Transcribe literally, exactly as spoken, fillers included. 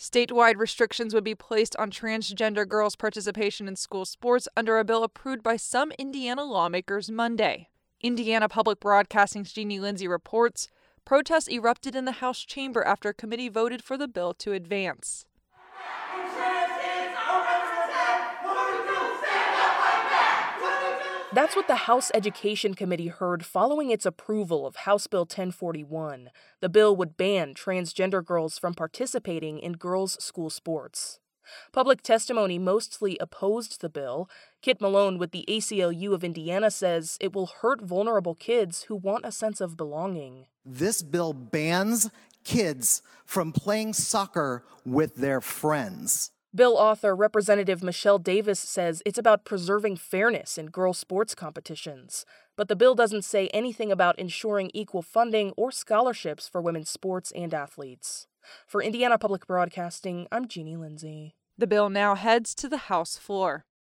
Statewide restrictions would be placed on transgender girls' participation in school sports under a bill approved by some Indiana lawmakers Monday. Indiana Public Broadcasting's Jeannie Lindsay reports protests erupted in the House chamber after a committee voted for the bill to advance. That's what the House Education Committee heard following its approval of House Bill ten forty-one. The bill would ban transgender girls from participating in girls' school sports. Public testimony mostly opposed the bill. Kit Malone with the A C L U of Indiana says it will hurt vulnerable kids who want a sense of belonging. This bill bans kids from playing soccer with their friends. Bill author Representative Michelle Davis says it's about preserving fairness in girls' sports competitions. But the bill doesn't say anything about ensuring equal funding or scholarships for women's sports and athletes. For Indiana Public Broadcasting, I'm Jeannie Lindsay. The bill now heads to the House floor.